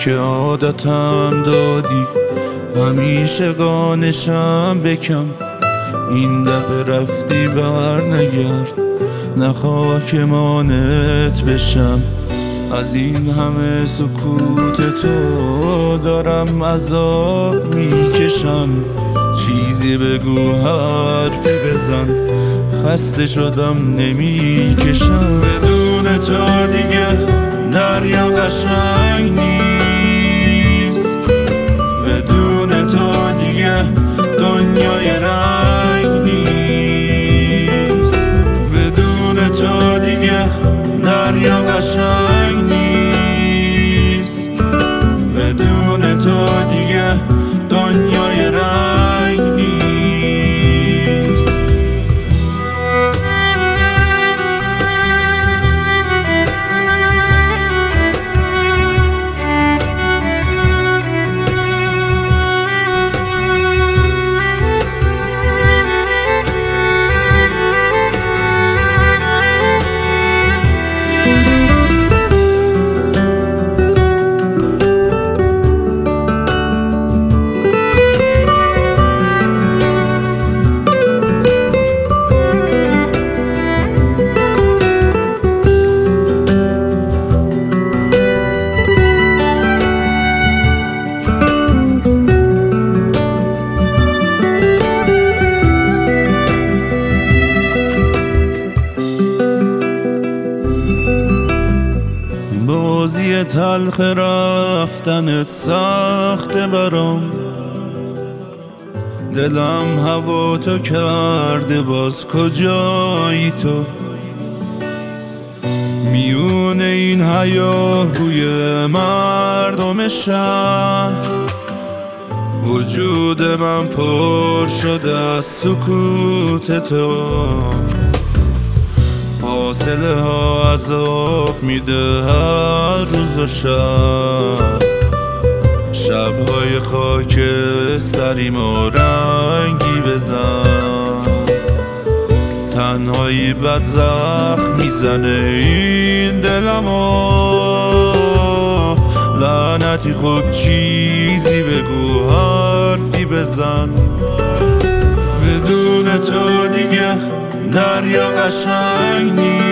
که عادتم دادی، همیشه قانشم بکم. این دفعه رفتی بر نگرد، نخواه که مانت بشم. از این همه سکوت تو دارم عذاب میکشم. چیزی بگو، حرفی بزن، خسته شدم نمیکشم. بدون تو دیگه دریا قشنگ نیست، بدون تو دیگه دنیای رنگ نیست، بدون تو دیگه دریا قشنگ نیست، بدون تو دیگه دنیای رنگ نیست. بازی تلخ رفتنت سخته برام، دلم هوا تو کرده، باز کجایی تو؟ میون این هیاهوی مردم شهر، وجود من پر شده از سکوت تو. فاصله ها عذاب میده هر روز و شب، شبهای خاکستریم و رنگی بزن. تنهایی بد زخم میزنه این دلمو، لعنتی خود چیزی بگو، حرفی بزن. بدون تو دیگه دریا قشنگ نیست،